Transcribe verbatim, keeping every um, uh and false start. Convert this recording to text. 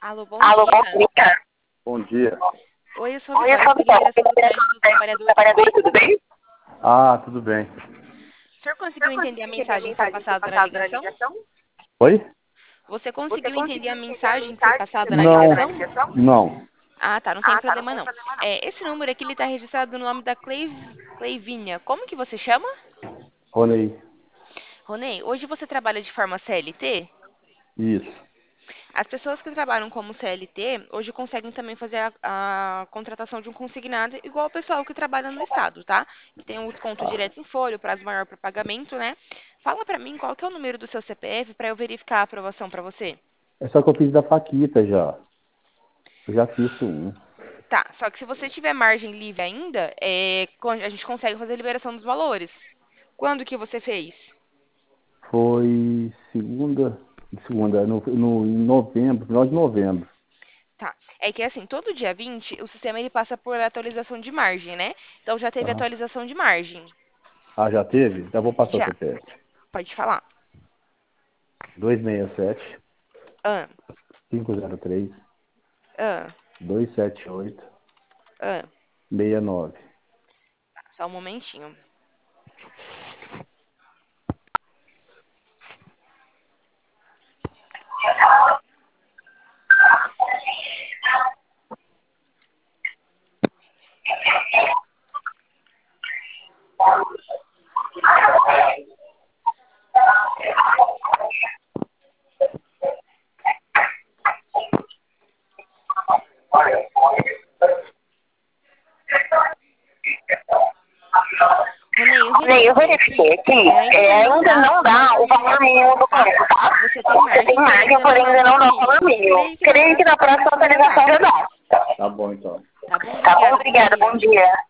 Alô, bom Alô, bom dia. dia. Bom dia. Oi, eu sou a Oi, eu Vitória, sou a pela Vitória, ligação pela do direção crédito do do teste do trabalhador, tudo trabalhador, bem? tudo bem? Ah, tudo bem. O senhor O senhor conseguiu entender a conseguiu entender a mensagem que foi mensagem que foi passada na passada na ligação? ligação? Oi? Você Você conseguiu entender a conseguiu entender a mensagem que foi mensagem que foi passada na passada na ligação? ligação? Não. Ah, tá, não tem Ah, tá, não problema tem não. problema não. É, esse número aqui, ele tá registrado no nome da Cleiv... Cleivinha. Como que você chama? Rony. Ronei, hoje você trabalha de forma C L T? Isso. As pessoas que trabalham como C L T, hoje conseguem também fazer a, a contratação de um consignado, igual o pessoal que trabalha no Estado, tá? Que tem um desconto direto em folha, o prazo maior para pagamento, né? Fala pra mim qual que é o número do seu C P F para eu verificar a aprovação pra você. É só que eu fiz da Paquita já. Eu já fiz um. Tá, só que se você tiver margem livre ainda, é, con- a gente consegue fazer a liberação dos valores. Quando que você fez? Foi segunda. Segunda, no, no, em novembro, final de novembro. Tá. É que assim, todo dia vinte, o sistema ele passa por atualização de margem, né? Então já teve Aham. atualização de margem. Ah, já teve? Então eu vou passar o Já. C P F. Pode falar. dois seis sete, Ah, cinco zero três, ah, dois sete oito, ah. seis nove. Só um momentinho. Ronei, eu Ney, eu verifiquei verifiquei aqui, aqui, é, ainda é, não ainda dá não o dá valor o mínimo valor do mínimo plano, do tá? plano, tá? Você tem Você tem margem, porém margem, ainda não porém dá o ainda não valor dá o valor mínimo. mínimo. Creio que na Creio que próxima na próxima atualização já atualização dá. já dá. Tá bom, então. Tá bom? Tá bom? Obrigada, bom Obrigada, bom dia. dia.